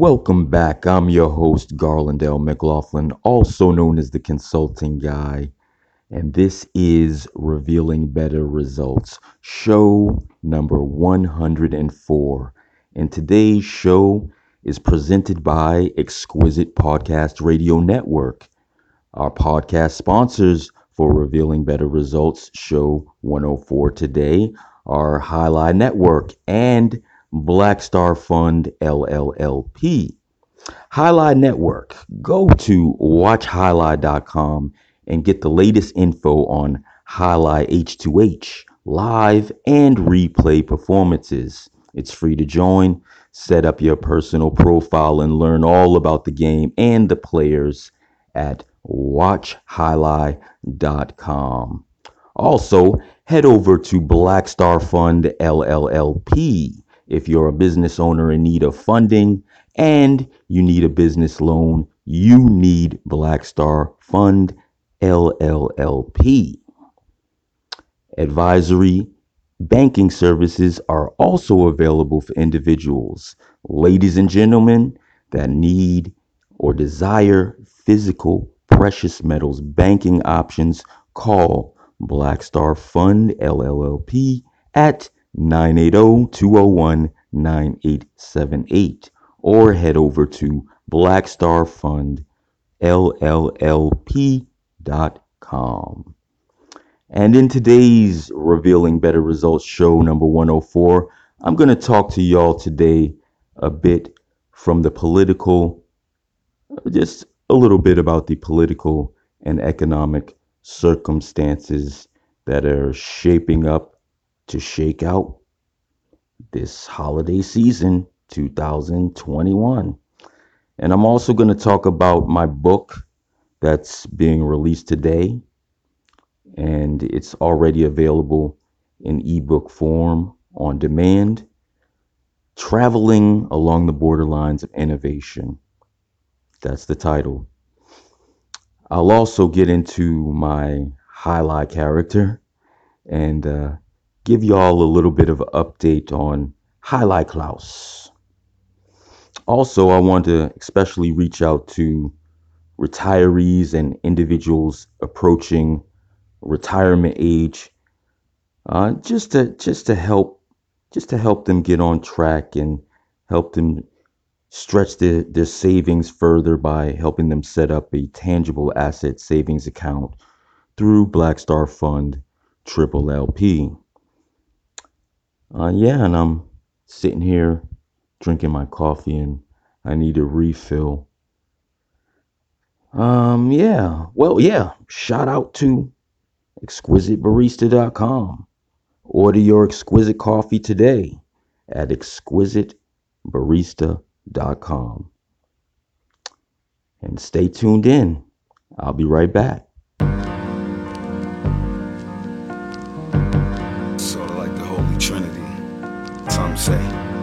Welcome back. I'm your host, Garland L. McLaughlin, also known as the Consulting Guy, and this is Revealing Better Results, show number 104. And today's show is presented by Exquisite Podcast Radio Network. Our podcast sponsors for Revealing Better Results, show 104 today, are Highlight Network and Black Star Fund LLLP. Highlight Network. Go to watchhighlight.com and get the latest info on Highlight H2H, live and replay performances. It's free to join. Set up your personal profile and learn all about the game and the players at watchhighlight.com. Also, head over to Black Star Fund LLLP if you're a business owner in need of funding and you need a business loan. You need Black Star Fund LLLP. Advisory banking services are also available for individuals, ladies and gentlemen, that need or desire physical precious metals banking options. Call Black Star Fund LLLP at 980-201-9878 or head over to blackstarfundllllp.com. And in today's Revealing Better Results show number 104, I'm going to talk to y'all today a bit from the political, just a little bit about the political and economic circumstances that are shaping up to shake out this holiday season 2021. And I'm also going to talk about my book that's being released today, and it's already available in ebook form on demand, Traveling Along the Borderlines of Innovation. That's the title. I'll also get into my highlight character and give y'all a little bit of an update on Highlight Klaus. Also, I want to especially reach out to retirees and individuals approaching retirement age, just to help them get on track and help them stretch their savings further by helping them set up a tangible asset savings account through Black Star Fund Triple LP. And I'm sitting here drinking my coffee and I need a refill. Shout out to exquisitebarista.com. Order your exquisite coffee today at exquisitebarista.com. And stay tuned in. I'll be right back. Sort of like the Holy Trinity. Some say.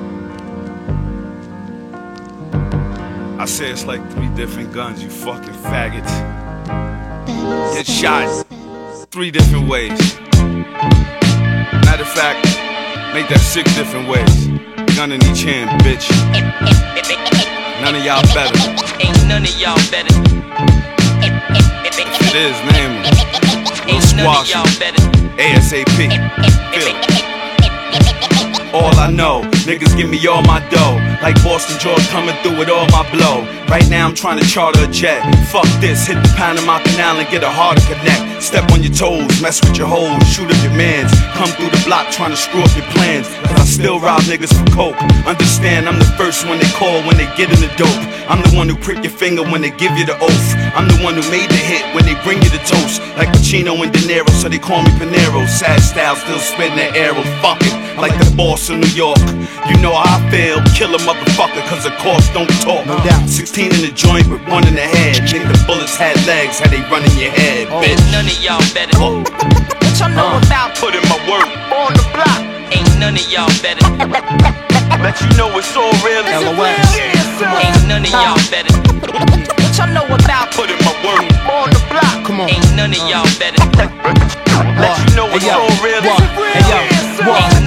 I say it's like 3 different guns, you fucking faggots. Get shot 3 different ways. Matter of fact, make that 6 different ways. Gun in each hand, bitch. None of y'all better. Ain't none of y'all better. If it is, name it. We'll squash it. ASAP. Feel it. All I know, niggas give me all my dough. Like Boston George coming through with all my blow. Right now I'm trying to charter a jet. Fuck this, hit the Panama Canal and get a harder connect. Step on your toes, mess with your hoes, shoot up your mans. Come through the block trying to screw up your plans. Cause I still rob niggas for coke. Understand I'm the first one they call when they get in the dope. I'm the one who prick your finger when they give you the oath. I'm the one who made the hit when they bring you the toast. Like Pacino and De Niro, so they call me Panero. Sad style, still spitting that arrow. Fuck it, like the boss of New York. You know how I feel, kill a motherfucker cause the course don't talk. No doubt. 16 in the joint with 1 in the head. Think the bullets had legs, how they run in your head, bitch. Ain't none of y'all better. Oh. What y'all know about? Put in my work. On the block. Ain't none of y'all better. Let you know it's all real. LOS. Ain't none of y'all better. What y'all know about? Put in my work. On the block. Come on. Ain't none of y'all better. Let you know it's all real. Ain't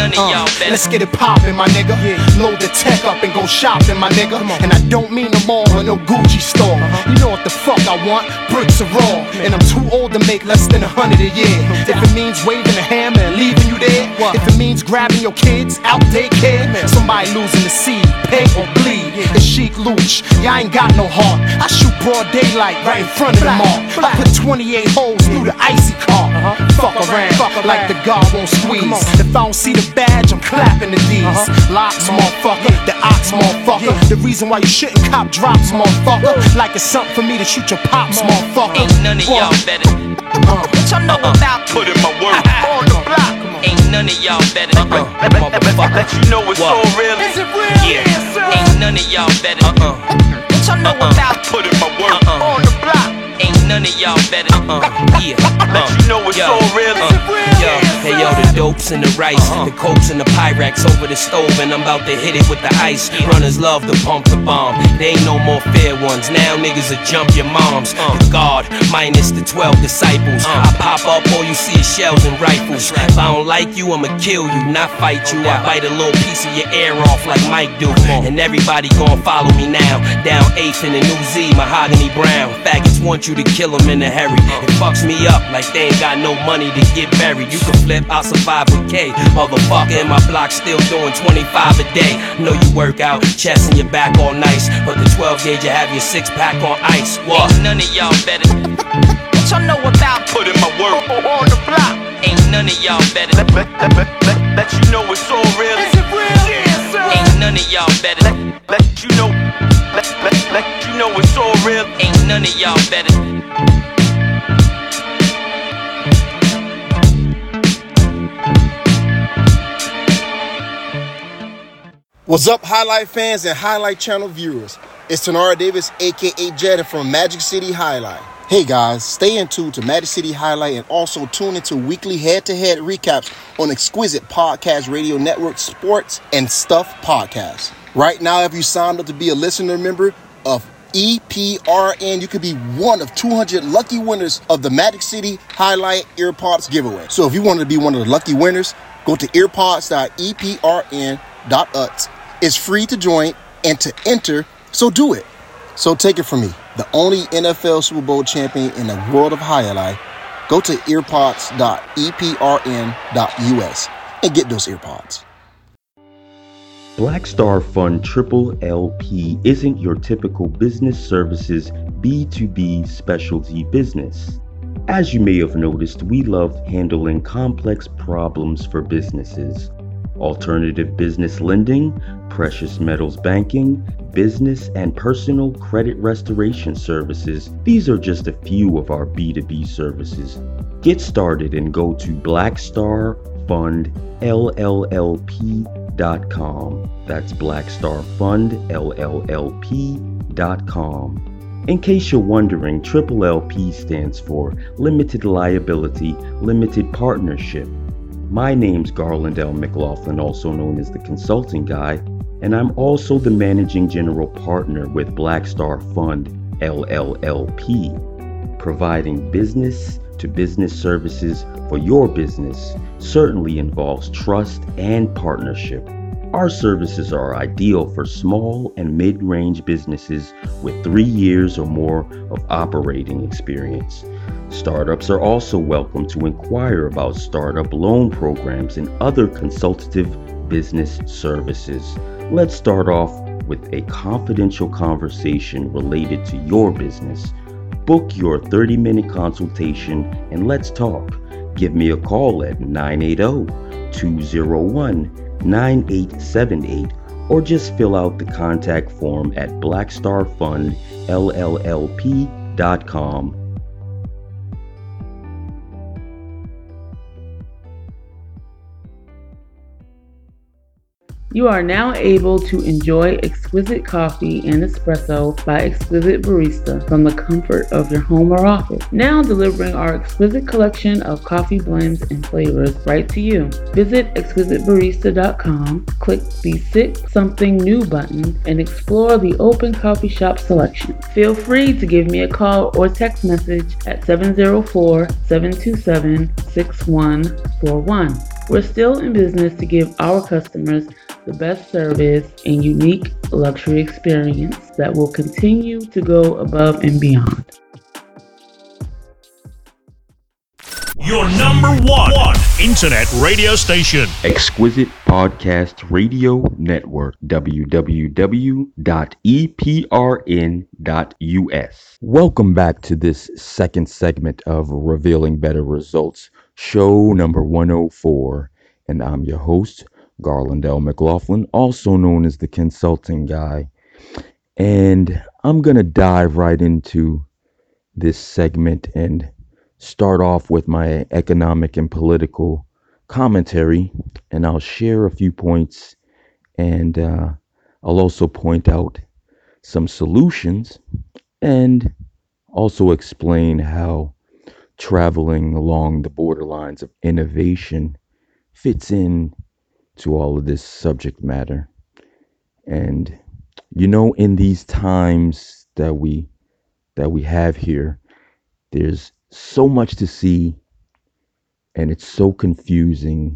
none of y'all better. Let's get it poppin', my nigga. Load the tech up and go shopping, my nigga. And I don't mean no mall or no Gucci store. You know what the fuck I want? Bricks are raw. And I'm too old to make less than 100 a year. If it means waving a hammer and leaving you there, if it means grabbing your kids out daycare, somebody losing the seed, pay or bleed. It's chic looch, y'all ain't got no heart. I shoot broad daylight right in front of them all. I put 28 holes through the icy car. Fuck around, like the guard won't squeeze. If I don't see the badge, I'm clapping the D's. Locks, motherfucker, the ox, motherfucker. The reason why you shouldn't cop drops, motherfucker. Like it's something for me to shoot your pops, motherfucker. Ain't none of y'all better. What y'all know about Put in my work. on the block? Ain't none of y'all better. Motherfucker. Let you know it's all real. Is it real? Yeah. Ain't none of y'all better. What y'all know about Put in my work. on the block? Ain't none of y'all better. Yeah. Let you know it's all real. Yo, hey yo, the dopes and the rice, the cokes and the Pyrex over the stove, and I'm about to hit it with the ice. Runners love to pump the bomb. They ain't no more fair ones. Now niggas will jump your moms. The guard minus the 12 disciples. I pop up, all you see is shells and rifles. If I don't like you, I'ma kill you, not fight you. I bite a little piece of your ear off like Mike do. And everybody gon' follow me now. Down 8th in the New Z, Mahogany Brown. Faggots want you to kill them in a hurry. It fucks me up like they ain't got no money to get buried. You can flip, I'll survive with K. Motherfucker, in my block still doing 25 a day. Know you work out, chest and your back all nice, but the 12 gauge you have your 6-pack on ice. What? Ain't none of y'all better. What y'all know about Put in my work. on the block? Ain't none of y'all better. Let you know it's all real. Is it real? Ain't none of y'all better. Let you know. Let you know it's all real. Ain't none of y'all better. What's up, Highlight fans and Highlight Channel viewers? It's Tanara Davis, aka Jetta from Magic City Highlight. Hey guys, stay in tune to Magic City Highlight and also tune into weekly head-to-head recaps on Exquisite Podcast Radio Network Sports and Stuff Podcasts. Right now, if you signed up to be a listener member of EPRN, you could be one of 200 lucky winners of the Magic City Highlight Earpods giveaway. So if you want to be one of the lucky winners, go to earpods.eprn.ut. It's free to join and to enter, so do it. So take it from me, the only NFL Super Bowl champion in the world of highlight. Go to earpods.eprn.us and get those earpods. Black Star Fund Triple LP isn't your typical business services B2B specialty business. As you may have noticed, we love handling complex problems for businesses. Alternative business lending, precious metals banking, business and personal credit restoration services. These are just a few of our B2B services. Get started and go to blackstarfundllp.com. That's blackstarfundllp.com. In case you're wondering, Triple LP stands for Limited Liability, Limited Partnership. My name's Garland L. McLaughlin, also known as the Consulting Guy, and I'm also the Managing General Partner with Black Star Fund LLLP, providing business-to-business services for your business certainly involves trust and partnership. Our services are ideal for small and mid-range businesses with 3 years or more of operating experience. Startups are also welcome to inquire about startup loan programs and other consultative business services. Let's start off with a confidential conversation related to your business. Book your 30-minute consultation and let's talk. Give me a call at 980-201-9878 or just fill out the contact form at blackstarfundllp.com. You are now able to enjoy exquisite coffee and espresso by Exquisite Barista from the comfort of your home or office. Now delivering our exquisite collection of coffee blends and flavors right to you. Visit exquisitebarista.com, click the Sip Something New button, and explore the open coffee shop selection. Feel free to give me a call or text message at 704-727-6141. We're still in business to give our customers the best service and unique luxury experience that will continue to go above and beyond. Your number one internet radio station. Exquisite Podcast Radio Network, www.eprn.us. Welcome back to this second segment of Revealing Better Results, show number 104. And I'm your host, Garland L. McLaughlin, also known as the Consulting Guy. And I'm going to dive right into this segment and start off with my economic and political commentary, and I'll share a few points, and I'll also point out some solutions and also explain how traveling along the borderlines of innovation fits in to all of this subject matter. And in these times that we have here, there's so much to see, and it's so confusing,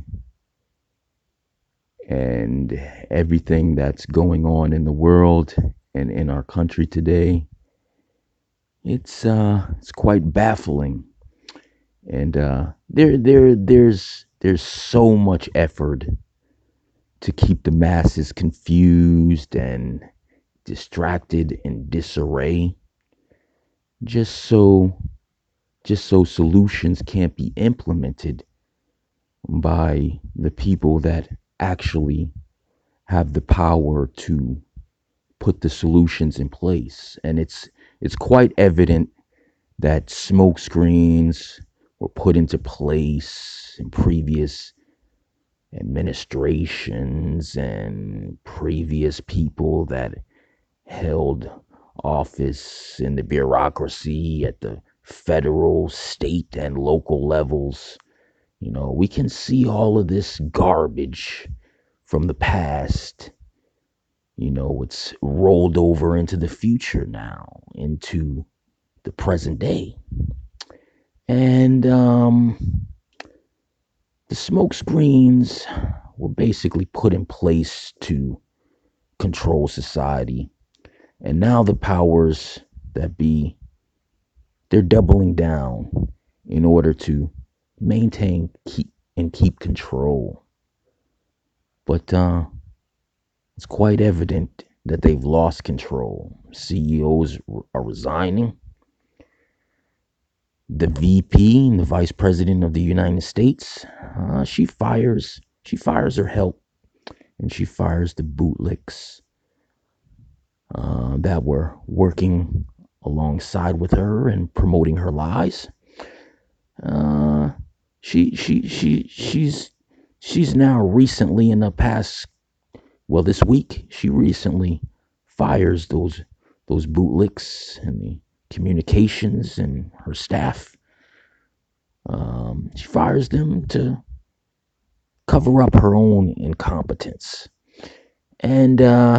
and everything that's going on in the world and in our country today, it's quite baffling. And there's so much effort to keep the masses confused and distracted and disarray, just so solutions can't be implemented by the people that actually have the power to put the solutions in place. And it's quite evident that smoke screens were put into place in previous administrations and previous people that held office in the bureaucracy at the federal, state, and local levels. We can see all of this garbage from the past. It's rolled over into the future now, into the present day. And the smoke screens were basically put in place to control society. And now the powers that be, they're doubling down in order to maintain, keep control. But it's quite evident that they've lost control. CEOs are resigning. The VP, the Vice President of the United States, she fires her help, and she fires the bootlicks that were working alongside with her and promoting her lies. She's now recently, in the past, this week, she recently fires those bootlicks and the communications and her staff. She fires them to cover up her own incompetence. And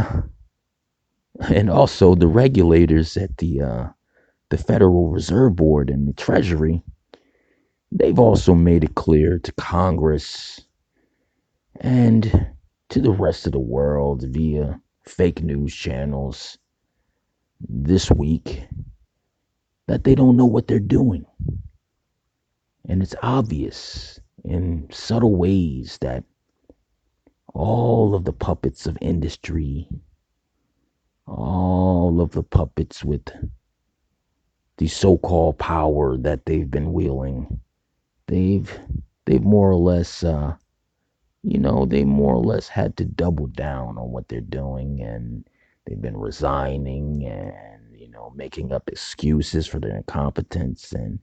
also the regulators at the Federal Reserve Board and the Treasury, they've also made it clear to Congress and to the rest of the world via fake news channels this week that they don't know what they're doing. And it's obvious in subtle ways that all of the puppets of industry, all of the puppets with the so-called power that they've been wielding, they've more or less, they more or less had to double down on what they're doing, and they've been resigning and, making up excuses for their incompetence, and,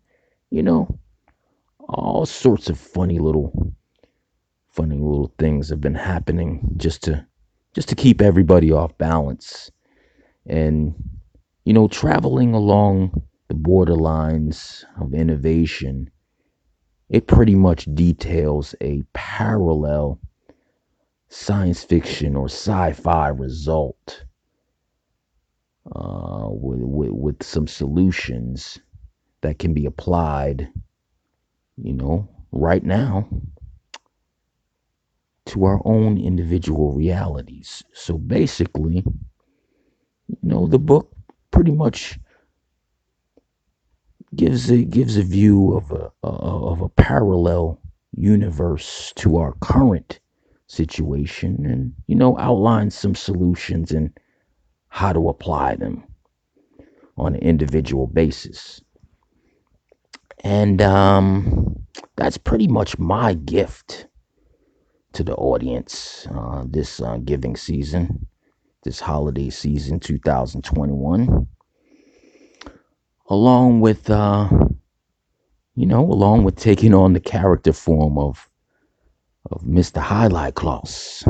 all sorts of funny little things have been happening just to keep everybody off balance. And, traveling along the borderlines of innovation, it pretty much details a parallel science fiction or sci-fi result with some solutions that can be applied, right now. to our own individual realities. So basically, the book pretty much gives a view of a parallel universe to our current situation, and outlines some solutions and how to apply them on an individual basis. And that's pretty much my gift to the audience this giving season, this holiday season 2021, along with taking on the character form of Mr. Highlight Klaus.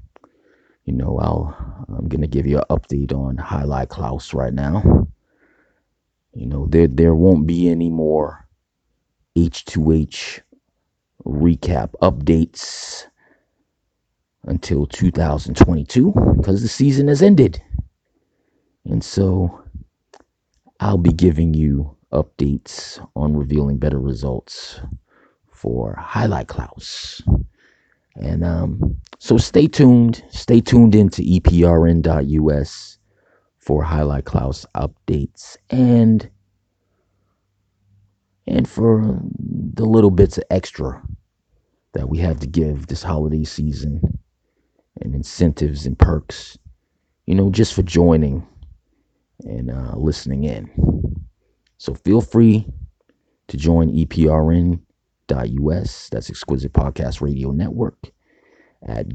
I'm gonna give you an update on Highlight Klaus right now. There won't be any more H2H recap updates until 2022 because the season has ended. And so I'll be giving you updates on revealing better results for Highlight Klaus. And so stay tuned into EPRN.us for Highlight Klaus updates and for the little bits of extra that we have to give this holiday season, and incentives and perks, just for joining and listening in. So feel free to join EPRN.us, that's Exquisite Podcast Radio Network, at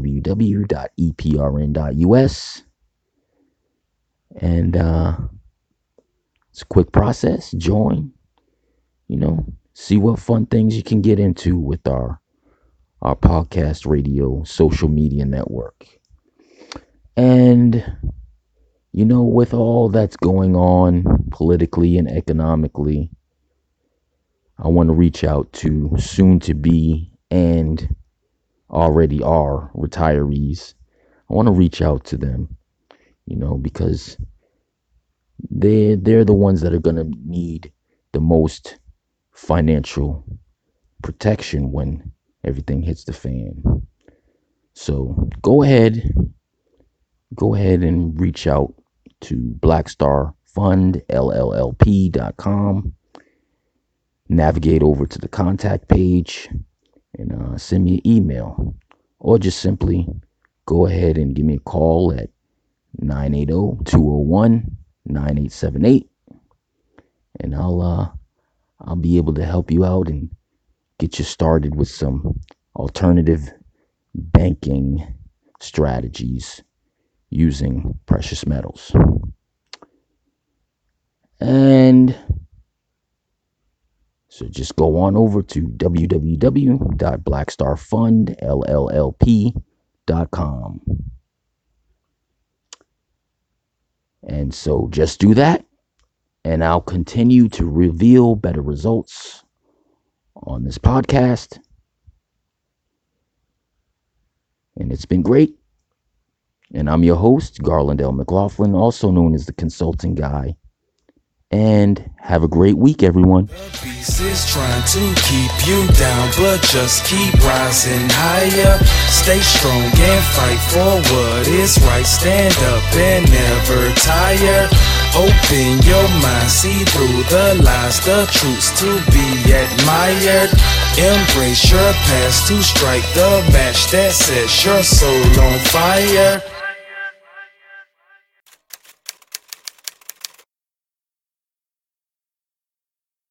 www.eprn.us. And it's a quick process. Join, see what fun things you can get into with our podcast radio social media network. And with all that's going on politically and economically, I want to reach out to soon to be and already are retirees. I want to reach out to them, because they're the ones that are going to need the most financial protection when everything hits the fan. So go ahead and reach out to blackstarfundllp.com. Navigate over to the contact page and send me an email, or just simply go ahead and give me a call at 980-201-9878, and I'll be able to help you out and get you started with some alternative banking strategies using precious metals. And so just go on over to www.blackstarfundllp.com. And so just do that, and I'll continue to reveal better results on this podcast. And it's been great. And I'm your host, Garland L. McLaughlin, also known as the Consulting Guy. And have a great week, everyone. The beast is trying to keep you down, but just keep rising higher. Stay strong and fight for what is right. Stand up and never tire. Open your mind, see through the lies, the truths to be admired. Embrace your past to strike the match that sets your soul on fire.